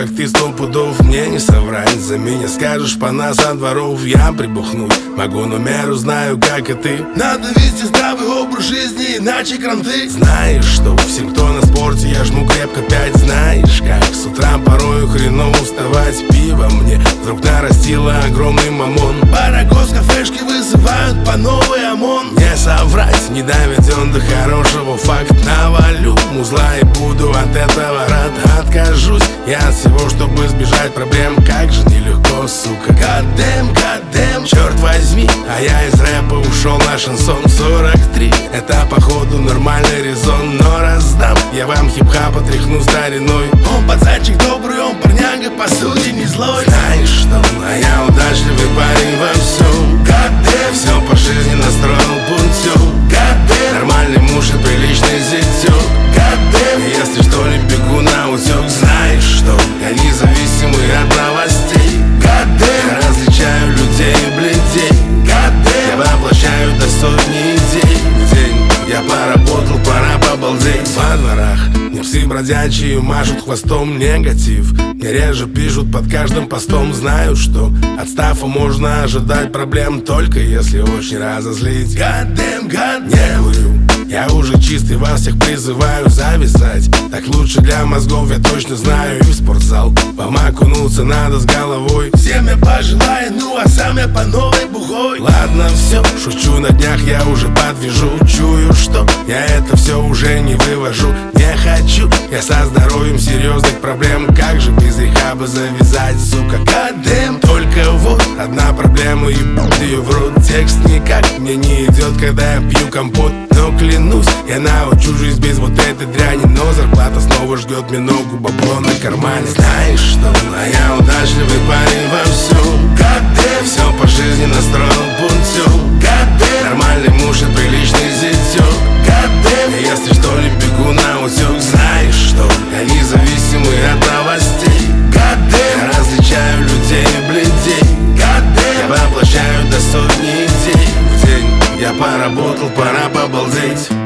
как ты 100 пудов. Мне не соврать, за меня скажешь пана со дворов. Я прибухнуть могу, но меру знаю, как и ты. Надо вести здравый образ жизни, иначе кранты. Знаешь что, всем, кто на спорте, я жму крепко 5. Знаешь как, с утра порою хреново вставать. Пиво мне вдруг нарастило огромный мамон. Барагос, кафешки вызывают по новый ОМОН. Не соврать, не доведен до хорошего факт. Навалю музла и буду от этого рад. Откажусь я от всего, чтобы избежать проблем. Как же нелегко, сука. Goddamn, goddamn, черт возьми. А я из рэпа ушел на шансон. 43, это походу нормальный резон. Но раздам я вам хип-хап, отряхну стариной. Он пацанчик добрый, он парняга, по сути не злой. Знаешь что, а я удачливый парень во всем. Goddamn, все по жизни настроил пунктем. Goddamn, нормальный муж и приличный зятёк. Goddamn, если что, не бегу на утёк. Знаешь что, я независимый от новостей. Goddamn, я различаю людей и бледей. Goddamn, я воплощаю до сотни идей в день. Я поработал, пора побалдеть. Во дворах не псы бродячие машут хвостом. Негатив мне реже пишут под каждым постом. Знаю, что от стафа можно ожидать проблем, только если очень разозлить. Goddamn, God, не курю, я уже чистый, вас всех призываю завязать. Так лучше для мозгов, я точно знаю. И в спортзал вам окунуться надо с головой. Всем я пожелаю, ну а сам я по новой бухой. Ладно, все, шучу, на днях я уже подвяжу. Чую, что я это все уже не вывожу. Не хочу я со здоровьем серьезных проблем. Как же без рехаба завязать, сука. Goddamn, только вот одна проблема, ебать ее в рот. Текст никак мне не идет, когда я пью компот. Но клянусь, я научу жизнь без вот этой дряни. Но зарплата снова ждет мне ногу, бабло на кармане. Знаешь что, а я удачливый парень во всем. Goddamn, все по жизни настроил пунктем. Goddamn, нормальный муж и приличный зятёк. Goddamn, если что, не бегу на утёк. Знаешь что, я независимый от новостей. Goddamn, я различаю людей и бледей. Goddamn, я воплощаю до сотни идей в день. Я поработал, пора побалдеть.